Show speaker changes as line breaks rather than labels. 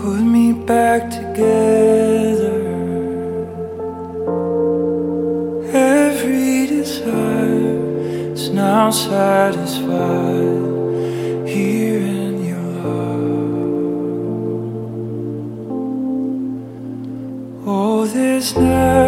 put me back together. Every desire is now satisfied here in your love. Oh, there's never